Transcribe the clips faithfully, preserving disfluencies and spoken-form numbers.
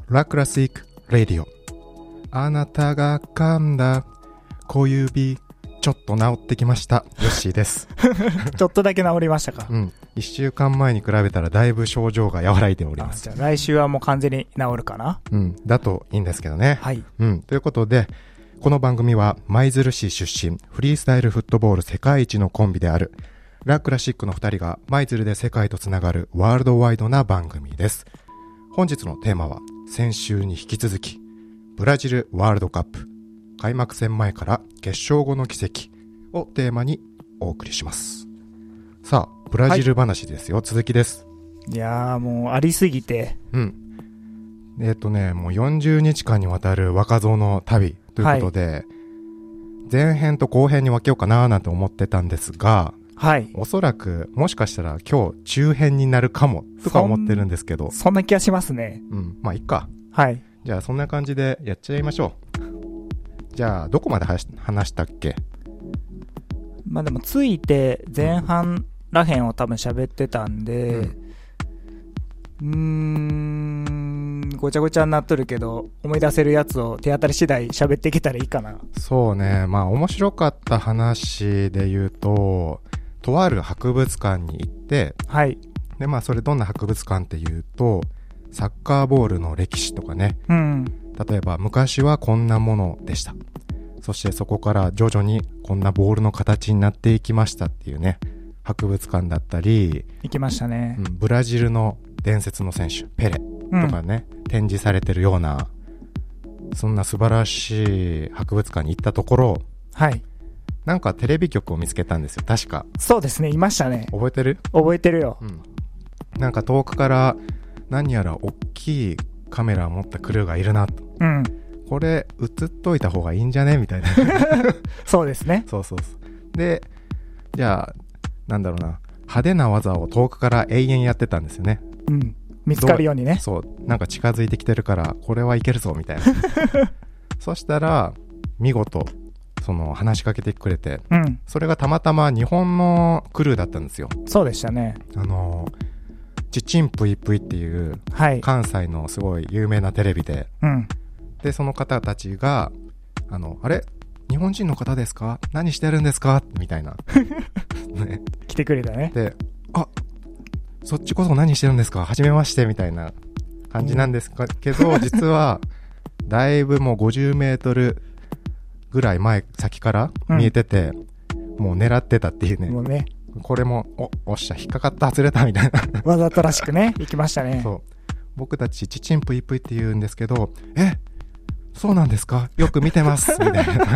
ラクラシックレディオ。あなたが噛んだ小指ちょっと治ってきました。ヨッシーですちょっとだけ治りましたか？ うん、いっしゅうかんまえに比べたらだいぶ症状が和らいでおります。 じゃあ来週はもう完全に治るかな？ うん、だといいんですけどね。 はい、 うん、ということでこの番組は舞鶴市出身フリースタイルフットボール世界一のコンビであるラクラシックのふたりが舞鶴で世界とつながるワールドワイドな番組です。本日のテーマは先週に引き続きブラジルワールドカップ開幕戦前から決勝後の奇跡をテーマにお送りします。さあブラジル話ですよ、はい、続きです。 いやーもうありすぎて、うんえっとねもうよんじゅうにちかんにわたる若造の旅ということで、はい、前編と後編に分けようかななんて思ってたんですが、 はい、 おそらくもしかしたら今日中編になるかもとか思ってるんですけど、 そ, そんな気がしますね。 うん、まあいいか。 はい、 じゃあそんな感じでやっちゃいましょう。じゃあどこまで話したっけ？ まあでもついて前半らへんを多分喋ってたんで、うん、うーんごちゃごちゃになっとるけど思い出せるやつを手当たり次第喋っていけたらいいかな。 そうね、まあ面白かった話で言うと、とある博物館に行って、 はい、 でまあそれどんな博物館っていうとサッカーボールの歴史とかね、 うん、 例えば昔はこんなものでした、そしてそこから徐々にこんなボールの形になっていきましたっていうね博物館だったり、 行きましたね、 うん、ブラジルの伝説の選手ペレとかね、うん、展示されてるようなそんな素晴らしい博物館に行ったところ、 はい、 なんかテレビ局を見つけたんですよ。確かそうですね、いましたね。 覚えてる？ 覚えてるよ、 うん、なんか遠くから何やら大きいカメラを持ったクルーがいるなと、 うん、 これ映っといた方がいいんじゃねみたいなそうですね。 そうそうそう。でじゃあなんだろうな、派手な技を遠くから永遠やってたんですよね。 うん、見つかるようにね。 そう、なんか近づいてきてるからこれはいけるぞみたいなそしたら見事その話しかけてくれて、うん、それがたまたま日本のクルーだったんですよ。 そうでしたね。 あのちちんぷいぷいっていう、はい、関西のすごい有名なテレビで、うん、でその方たちがあのあれ日本人の方ですか、何してるんですかみたいな、ね、 来てくれたね。 であそっちこそ何してるんですか、はじめましてみたいな感じなんですか、うん、けど実はだいぶもうごじゅうメートルぐらい前先から見えてて、うん、もう狙ってたっていうね。 もうね、 これもおおっしゃ引っかかった外れたみたいなわざとらしくね行きましたね。 そう僕たちちちんぷいぷいって言うんですけど、えそうなんですか、よく見てますみたいな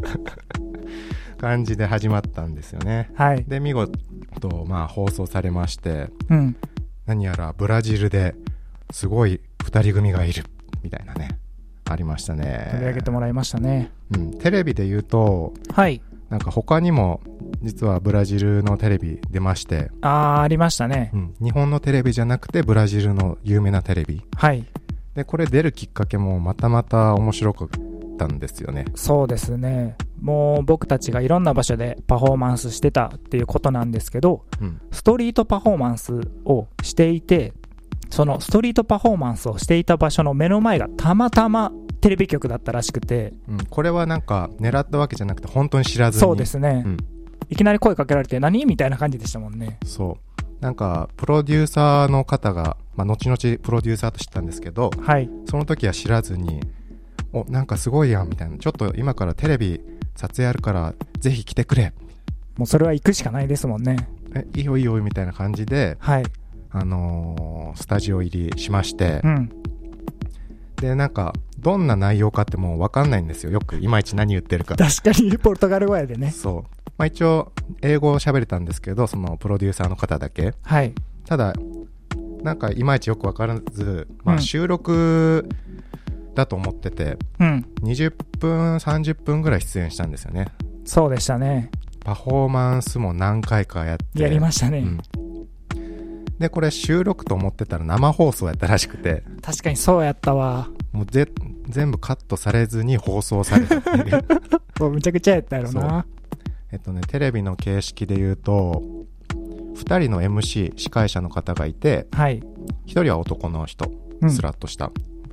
感じで始まったんですよね。 はい、 で見事まあ放送されまして、 うん、 何やらブラジルですごいふたり組がいるみたいなねありましたね。 取り上げてもらいましたね。 うん、テレビで言うと、 はい、 なんか他にも実はブラジルのテレビ出まして、 あーありましたね、 うん、日本のテレビじゃなくてブラジルの有名なテレビ、 はい、 でこれ出るきっかけもまたまた面白かったんですよね。 そうですね、もう僕たちがいろんな場所でパフォーマンスしてたっていうことなんですけど、うん、ストリートパフォーマンスをしていて、そのストリートパフォーマンスをしていた場所の目の前がたまたまテレビ局だったらしくて、 うん、これはなんか狙ったわけじゃなくて本当に知らずに。 そうですね、 うん、 いきなり声かけられて何みたいな感じでしたもんね。 そうなんかプロデューサーの方が、まあ、後々プロデューサーと知ったんですけど、 はい、 その時は知らずにおなんかすごいやんみたいな、ちょっと今からテレビ撮影あるからぜひ来てくれ、 もうそれは行くしかないですもんね。 えいいよいいよみたいな感じで、 はい、 あのー、スタジオ入りしまして、 うん、 でなんかどんな内容かってもう分かんないんですよ、よくいまいち何言ってるか。 確かにポルトガル語やでね。 そう、まあ、一応英語を喋れたんですけど、そのプロデューサーの方だけ、 はい、 ただなんかいまいちよく分からず、まあ、収録だと思ってて、うん、にじゅっぷんさんじゅっぷんぐらい出演したんですよね。 そうでしたね。 パフォーマンスも何回かやってやりましたね、うん、 でこれ収録と思ってたら生放送やったらしくて、 確かにそうやったわ。 もうぜ全部カットされずに放送されたっていうもうむちゃくちゃやったやろな。 えっとねテレビの形式で言うとふたりの エムシー 司会者の方がいて、 はい、 ひとりは男の人、スラッとした、うん、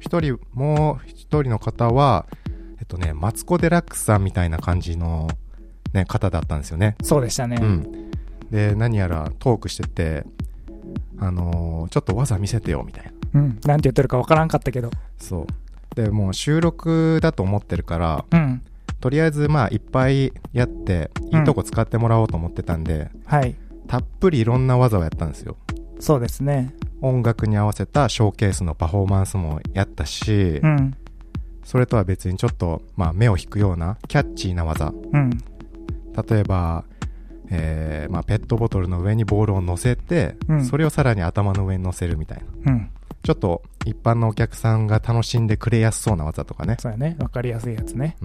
一人、もう一人の方は、えっとね、マツコ・デラックスさんみたいな感じの、ね、方だったんですよね。 そうでしたね。 うん。で、何やらトークしてて、あのー、ちょっと技見せてよ、みたいな。 うん。なんて言ってるかわからんかったけど。 そう。で、もう収録だと思ってるから、 うん。 とりあえずまあいっぱいやって、いいとこ使ってもらおうと思ってたんで、 うん、はい。 たっぷりいろんな技をやったんですよ。 そうですね。 音楽に合わせたショーケースのパフォーマンスもやったし、 うん。 それとは別にちょっと、まあ、目を引くようなキャッチーな技、 うん、 例えば、えーまあ、ペットボトルの上にボールを乗せて、うん、それをさらに頭の上に乗せるみたいな、うん、ちょっと一般のお客さんが楽しんでくれやすそうな技とかね。 そうやね、わかりやすいやつね。 うん、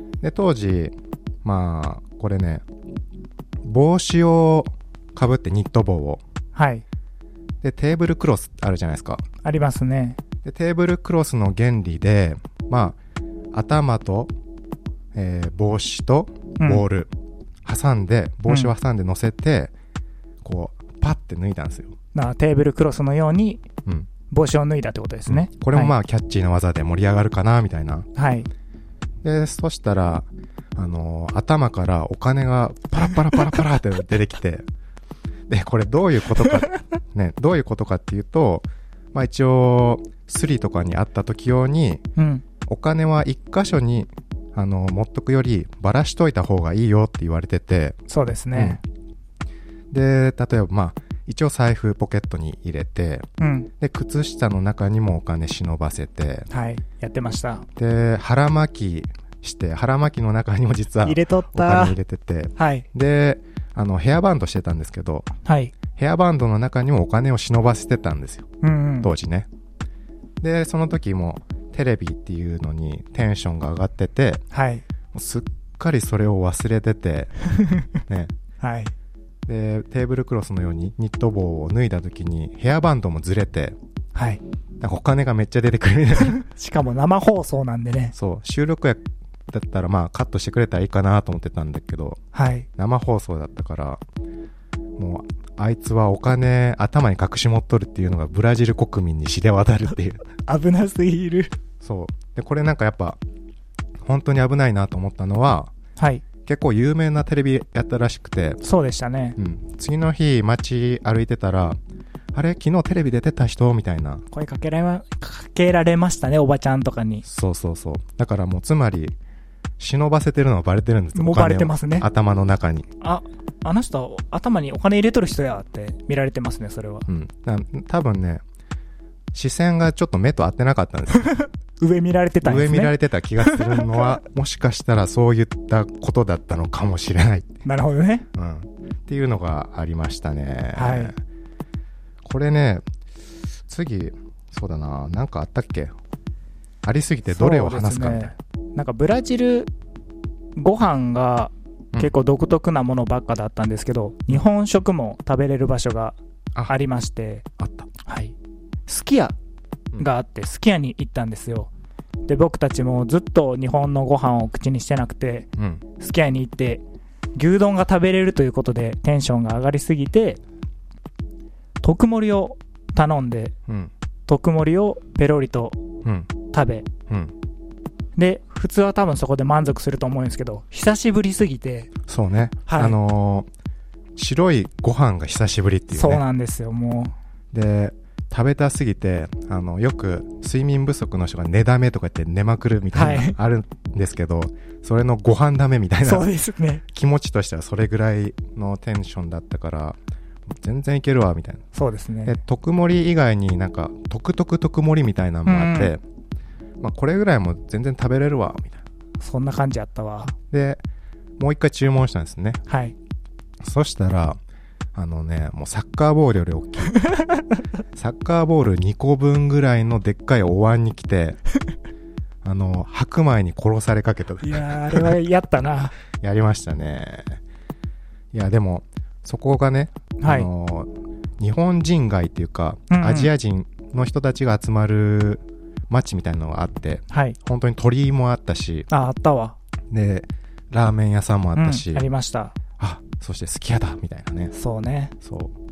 で当時まあこれね、帽子をかぶってニット帽を、 はい、 でテーブルクロスあるじゃないですか。 ありますね。 でテーブルクロスの原理で、まあ、頭と、えー、帽子とボール、うん、挟んで、帽子を挟んで乗せて、うん、こうパッて脱いだんですよ。 なテーブルクロスのように帽子を脱いだってことですね、 うん、これもまあ、はい、キャッチーな技で盛り上がるかなみたいな。 はい。 でそしたら、あのー、頭からお金がパラパラパラパラって出てきてでこれどういうことかね、どういうことかっていうと、まあ、一応スリとかにあった時用に、うん、お金は一箇所にあの持っとくよりばらしといた方がいいよって言われてて。 そうですね、 うん、で例えばまあ一応財布ポケットに入れて、うん、で靴下の中にもお金忍ばせて、 はいやってました。 で腹巻きして腹巻きの中にも実はお金入れてて、 はい、 であのヘアバンドしてたんですけど、 はい、 ヘアバンドの中にもお金を忍ばせてたんですよ、うんうん、当時ね。でその時もテレビっていうのにテンションが上がってて、はい、もうすっかりそれを忘れてて、ね、 はい、 でテーブルクロスのようにニット帽を脱いだ時にヘアバンドもずれて、 はい、 なんかお金がめっちゃ出てくるみたいなしかも生放送なんでね。 そう収録やだったらまあカットしてくれたらいいかなと思ってたんだけど、 はい、 生放送だったからもうあいつはお金頭に隠し持っとるっていうのがブラジル国民に知れ渡るっていう危なすぎる。 そうでこれなんかやっぱ本当に危ないなと思ったのは、 はい、 結構有名なテレビやったらしくて。 そうでしたね、 うん、次の日街歩いてたら、あれ昨日テレビ出てた人みたいな声かけられま、かけられましたね、おばちゃんとかに。 そうそうそう。だからもうつまり忍ばせてるのはバレてるんですよ。 もうバレてますね、 頭の中に。 ああの人頭にお金入れとる人やって見られてますね、それは。 うん、多分ね視線がちょっと目と合ってなかったんですよ上見られてたんですね。 上見られてた気がするのはもしかしたらそういったことだったのかもしれない。 なるほどね、 うん、っていうのがありましたね。 はい。 これね次そうだな、なんかあったっけ。ありすぎてどれを話すかみたいな、ね、 なんかブラジルご飯が結構独特なものばっかだったんですけど、うん、日本食も食べれる場所がありまして、 あった、 はい、すき家があって、すき家に行ったんですよ。で僕たちもずっと日本のご飯を口にしてなくて、うん、すき家に行って牛丼が食べれるということでテンションが上がりすぎて特盛りを頼んで、うん、特盛りをペロリと食べ、うんうん、で普通は多分そこで満足すると思うんですけど、久しぶりすぎて。 そうね、はい、あのー、白いご飯が久しぶりっていうね。 そうなんですよ。もうで食べたすぎて、あのよく睡眠不足の人が寝だめとか言って寝まくるみたいな、はい、あるんですけど、それのご飯だめみたいな。 そうですね、 気持ちとしてはそれぐらいのテンションだったから全然いけるわみたいな。 そうですね。 で特盛り以外になんか特特特盛りみたいなのもあって、うん、まあ、これぐらいも全然食べれるわみたいな、 そんな感じやったわ。 でもう一回注文したんですね。 はい。 そしたらあのね、もうサッカーボールより大きいサッカーボールにこぶんぐらいのでっかいお椀に来てあの白米に殺されかけた。 いやあれはやったなやりましたね。いやでもそこがね、はい、あの日本人街っていうか、うんうん、アジア人の人たちが集まる街みたいなのがあって、はい、本当に鳥居もあったし、 ああったわ。 でラーメン屋さんもあったし、 うん、ありました。 あ、そしてすき家だみたいなね。 そうね。 そう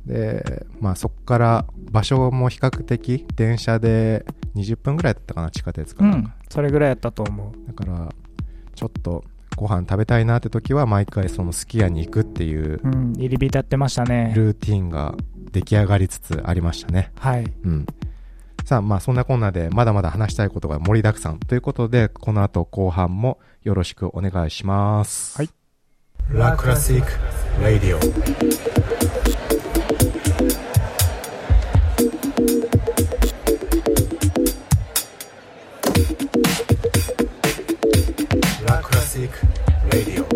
で、まあそこから場所も比較的電車でにじゅっぷんぐらいだったかな、地下鉄から。 うん、それぐらいやったと思う。 だからちょっとご飯食べたいなって時は毎回そのすき家に行くっていう、 うん、入り浸ってましたね。 ルーティンが出来上がりつつありましたね。 はい。 うん。さあ、まあそんなこんなでまだまだ話したいことが盛りだくさんということで、この後後半もよろしくお願いします。 はい。 ラクラシック・ラディオ。ラクラシック・ラディオ。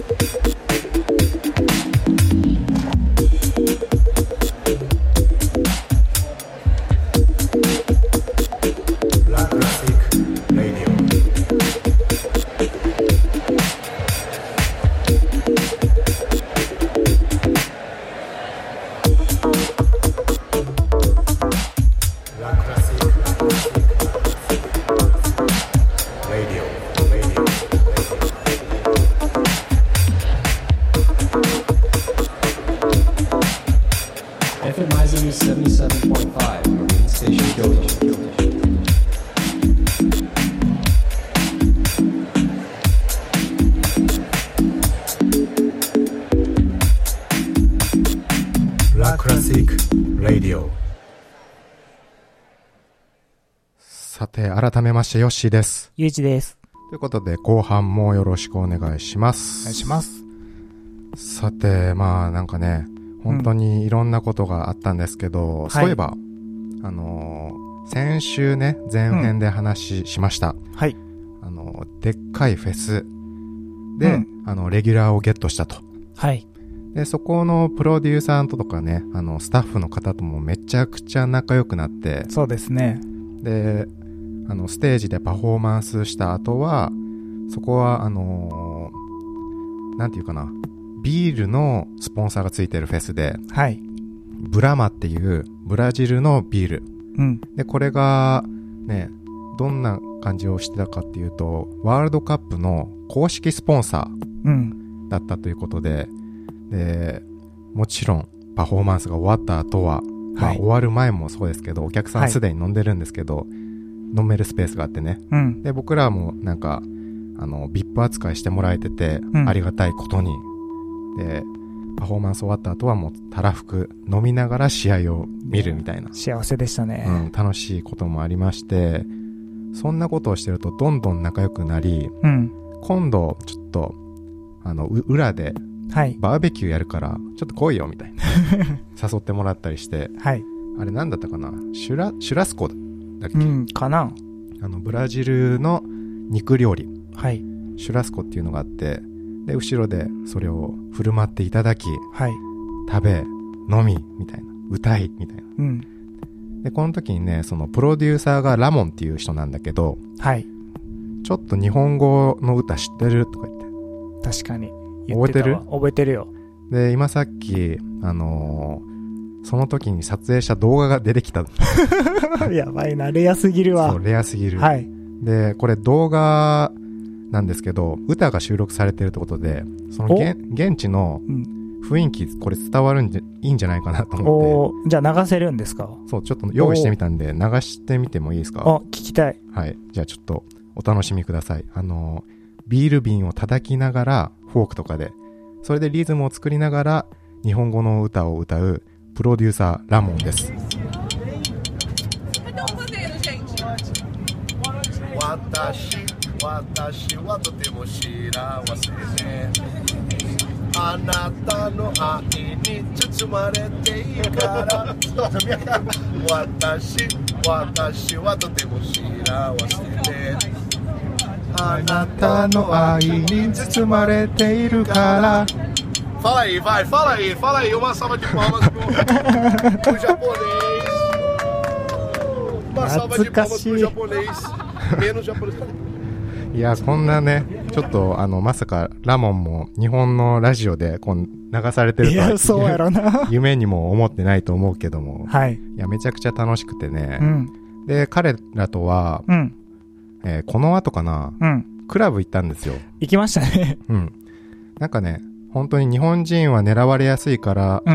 さて、改めましてヨッシーです。 ゆういちです。 ということで後半もよろしくお願いします。 お願いします。 さて、まあなんかね、本当にいろんなことがあったんですけど、うん、そういえば、はい、あのー、先週ね、前編で話しました。 うん、はい。 あの、でっかいフェスで、うん、あの、レギュラーをゲットしたと。 はい。 で、そこのプロデューサーとかね、あの、スタッフの方ともめちゃくちゃ仲良くなって。 そうですね。 で、あの、ステージでパフォーマンスした後は、そこは、あのー、なんていうかな、ビールのスポンサーがついてるフェスで、 はい。 ブラマっていうブラジルのビール。 うん。 で、これが、ね、どんな感じをしてたかっていうと、ワールドカップの公式スポンサーだったということで、うん、で、もちろんパフォーマンスが終わった後は、まあ、終わる前もそうですけど、お客さんすでに飲んでるんですけど、はい、飲めるスペースがあってね、 うん、 で僕らもなんかあの ブイアイピー 扱いしてもらえてて、うん、ありがたいことに、でパフォーマンス終わった後はもうたらふく飲みながら試合を見るみたいな、 幸せでしたね、 うん、楽しいこともありまして、そんなことをしてるとどんどん仲良くなり、 うん、 今度ちょっとあの裏でバーベキューやるからちょっと来いよみたいな誘ってもらったりして、 はい、あれなんだったかな、シュラ、シュラスコだっけ、 うん、かな、 あのブラジルの肉料理、 はい、 シュラスコっていうのがあって、で後ろでそれを振る舞っていただき、 はい、 食べ飲みみたいな、歌いみたいな、 うん、 でこの時にね、そのプロデューサーがラモンっていう人なんだけど、 はい、 ちょっと日本語の歌知ってるとか言って、 確かに覚えてる？ 覚えてるよ。 で今さっきあのー、その時に撮影した動画が出てきたやばいな、レアすぎるわ。 そう、レアすぎる。 はい。 でこれ動画なんですけど、歌が収録されてるってことで、その現、現地の雰囲気、これ伝わるんじゃいいんじゃないかなと思って。 お、じゃあ流せるんですか？ そう、ちょっと用意してみたんで流してみてもいいですか？ あ、聞きたい。 はい、じゃあちょっとお楽しみください。あのビール瓶を叩きながらフォークとかで、それでリズムを作りながら日本語の歌を歌うプロデューサーラモンです。私私はとても幸せで、あなたの愛に包まれているから私私はとても幸せで、あなたの愛に包まれているから。 Fala aí, vai, fala aí, fala aí, uma salva de palmas pro, pro japonês. Uma salva de palmas pro japonês. Menos japonês. いや、こんなね、ちょっとあのまさかラモンも日本のラジオでこう流されてるとは、いや、そうやろな夢にも思ってないと思うけども、 はい、 いやめちゃくちゃ楽しくてね、 うん、 で彼らとは、 うん、 えー、この後かな、 うん、 クラブ行ったんですよ。 行きましたね。 うん。なんかね、本当に日本人は狙われやすいから、 うん、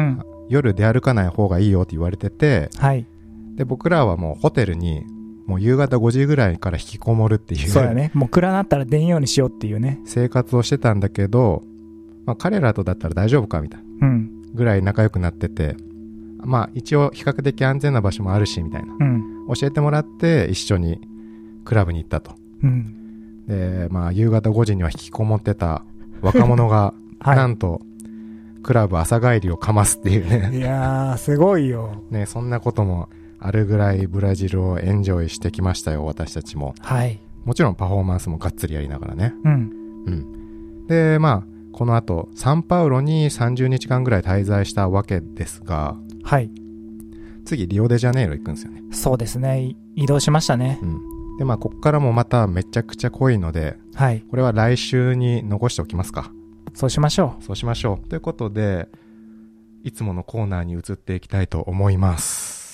夜出歩かない方がいいよって言われてて、 はい。 で、僕らはもうホテルに、もう夕方ごじぐらいから引きこもるっていう。 そうやね。もう暗なったら出んようにしようっていうね。 生活をしてたんだけど、まあ彼らとだったら大丈夫かみたいな。 うん。 ぐらい仲良くなってて、まあ一応比較的安全な場所もあるし、みたいな。 うん。 教えてもらって一緒にクラブに行ったと。 うん。 で、まあ夕方ごじには引きこもってた若者が、 はい、 なんと、クラブ朝帰りをかますっていうね。 いやー、すごいよ。 ね、そんなこともあるぐらいブラジルをエンジョイしてきましたよ、私たちも。 はい。 もちろんパフォーマンスもがっつりやりながらね。 うん。 うん。で、まあ、この後、サンパウロにさんじゅうにちかんぐらい滞在したわけですが、 はい。 次、リオデジャネイロ行くんですよね。 そうですね。移動しましたね。 うん。で、まあ、こっからもまためちゃくちゃ濃いので、 はい。 これは来週に残しておきますか。 そうしましょう。そうしましょう。ということで、いつものコーナーに移っていきたいと思います。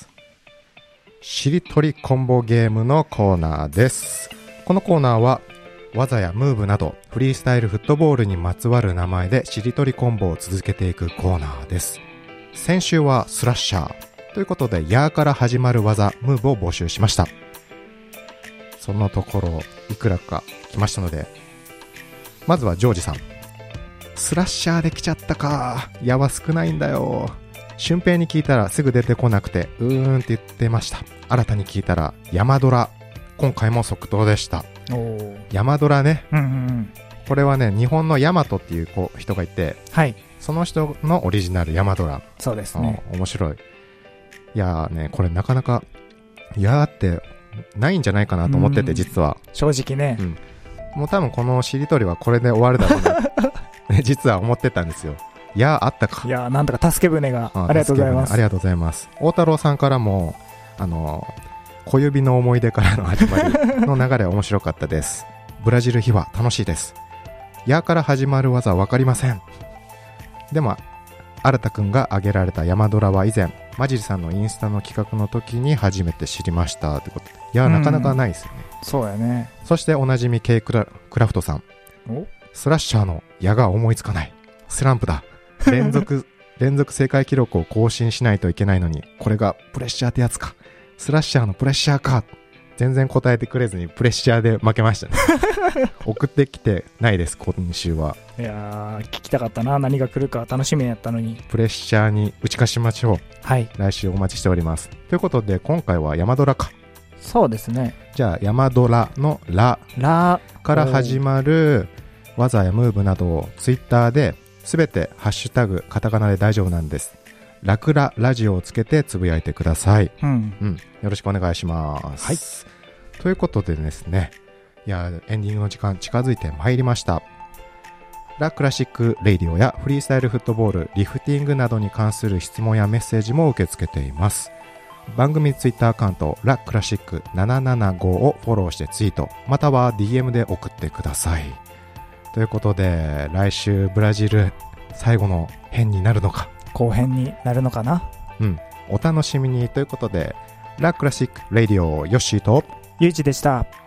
しりとりコンボゲームのコーナーです。このコーナーは技やムーブなどフリースタイルフットボールにまつわる名前でしりとりコンボを続けていくコーナーです。先週はスラッシャーということでヤーから始まる技ムーブを募集しました。そのところいくらか来ましたので、まずはジョージさん。スラッシャーできちゃったか。矢は少ないんだよ。俊平に聞いたらすぐ出てこなくてうーんって言ってました。新たに聞いたら山ドラ、今回も即答でした。 お山ドラね、 うんうんうん、 これはね日本のヤマトっていう子人がいて、 はい、 その人のオリジナル山ドラ。 そうですね。 面白い。いやーね、これなかなか矢ってないんじゃないかなと思ってて、実は正直ね、 うん、もう多分このしりとりはこれで終わるだろうなね、実は思ってたんですよ。いやあったか。 いやなんとか助け舟が あ, ありがとうございます。 ありがとうございます。大太郎さんからもあの小指の思い出からの始まりの流れは面白かったです。ブラジル秘話楽しいです。やから始まる技は分かりません。でも新田くんが挙げられた山ドラは以前マジリさんのインスタの企画の時に初めて知りましたってことで、いやなかなかないですよね。 そうやね。 そしておなじみ K ク ラ, クラフトさん、 おスラッシャーの矢が思いつかない。スランプだ。連続連続正解記録を更新しないといけないのに、これがプレッシャーってやつか。スラッシャーのプレッシャーか。全然答えてくれずにプレッシャーで負けましたね。送ってきてないです今週は。 いやー聞きたかったな、何が来るか楽しみやったのに。 プレッシャーに打ち勝ちましょう。 はい、 来週お待ちしております。ということで今回は山ドラか。 そうですね。 じゃあ山ドラのララから始まる技やムーブなどをツイッターで全てハッシュタグカタカナで大丈夫なんです。ラクララジオをつけてつぶやいてください。 うん、 うん、よろしくお願いします。 はい。 ということでですね、いやエンディングの時間近づいてまいりました。ラクラシックレイディオやフリースタイルフットボール、リフティングなどに関する質問やメッセージも受け付けています。番組ツイッターアカウントラクラシックななななごをフォローしてツイート、または ディーエム で送ってください。ということで来週ブラジル最後の編になるのか後編になるのかな。 うん、お楽しみに。ということでラクラシックレイディオヨッシーとゆうじでした。